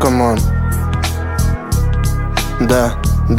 камон. Да.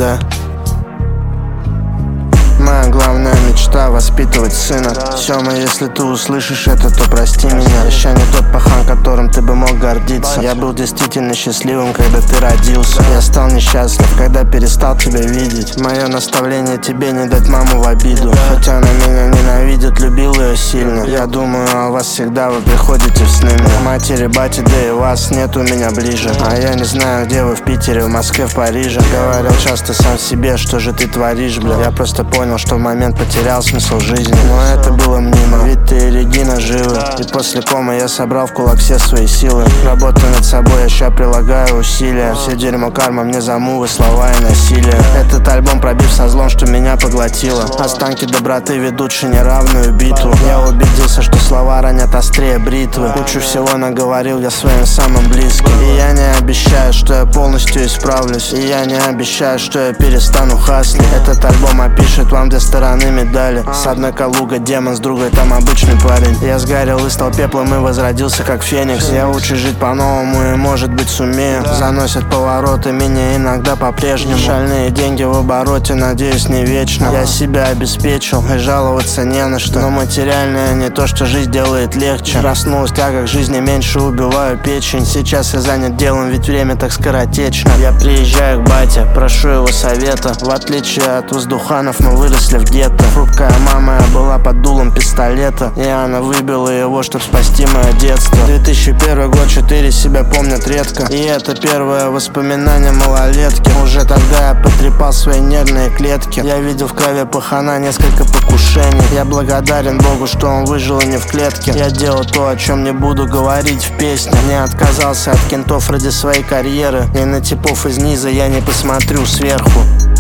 Моя главная мечта — воспитывать сына. Сёма, если ты услышишь это, то прости меня. Я не тот пахан, которым ты бы мог гордиться. Я был действительно счастливым, когда ты родился. Я стал несчастлив, когда перестал тебя видеть. Мое наставление тебе — не дать маму в обиду. Хоть она меня ненавидит, любил ее сильно. Я думаю о вас всегда, вы приходите в сны мне. Матери, бати, да и вас нет у меня ближе. А я не знаю, где вы, в Питере, в Москве, в Париже. Говорил часто сам себе, что же ты творишь, бля. Я просто понял, что в момент потерял смысл жизни. Но это было мнимо, ведь ты и Регина живы. И после комы я собрал в кулак все свои силы. Работаю над собой, я ща прилагаю усилия. Все дерьмо карма мне за мувы, слова и насилие. Этот альбом пробив со злом, что меня поглотило. Останки доброты ведут неравную битву. Я убедился, что слова ранят острее бритвы. Кучу всего наговорил я своим самым близким. И я не обещаю, что я полностью исправлюсь. И я не обещаю, что я перестану хаслить. Этот альбом опишет вам две стороны медали. С одной Калуга демон, с другой там обычный парень. Я сгорел и стал пеплом и возродился как феникс. Я учусь жить по-новому и может быть сумею. Заносят повороты меня иногда по-прежнему. Шальные деньги в обороте, надеюсь, не вечно. Я себя обеспечил и жаловаться не на что. Но материальное не то, что жизнь делает легче. Проснулась тяга к жизни, меньше убиваю печень. Сейчас я занят делом, ведь время так скоротечно. Я приезжаю к бате, прошу его совета. В отличие от воздуханов, мы выросли в гетто. Хрупкая мама была под дулом пистолета, и она выбила его, чтоб спасти мое детство. 2001 год, 4 себя помнят редко. И это первое воспоминание малолетки. Уже тогда я потрепал свои нервные клетки. Я видел в крови пахана несколько покушений. Я благодарен Богу, что он выжил и не в клетке. Я делал то, о чем не буду говорить в песне. Не отказался от кентов ради своей карьеры. И на типов из низа я не посмотрю сверху.